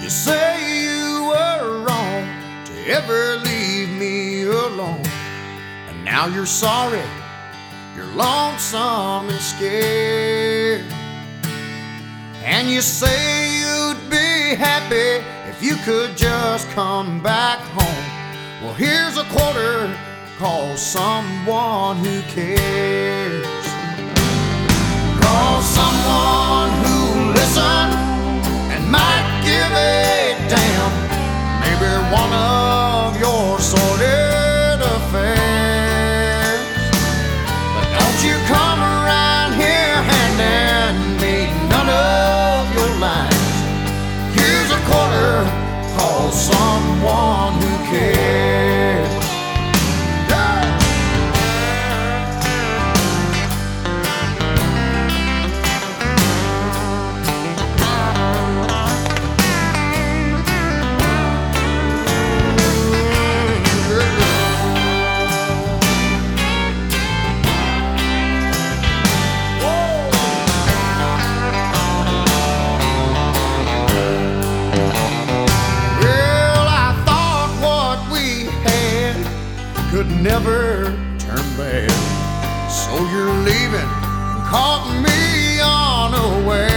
You say you were wrong to ever leave me alone, and now you're sorry, you're lonesome and scared. And you say you'd be happy if you could just come back home. Well, here's a quarter, call someone who cares. Call someone who'll listen and might give a damn. Maybe one of your sordid affairs. But don't you come around here handing me none of your lines. Here's a quarter, call someone who cares. Could never turn bad, so you're leaving and caught me unaware.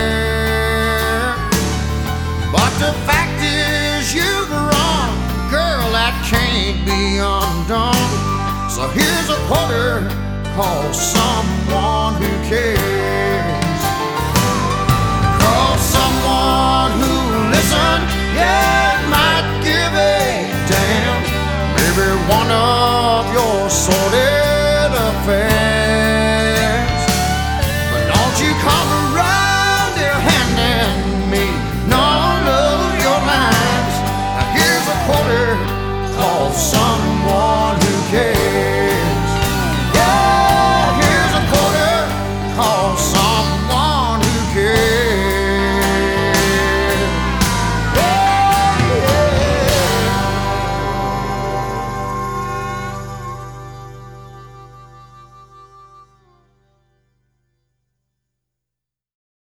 But the fact is you've run, girl, that can't be undone. So here's a quarter, call someone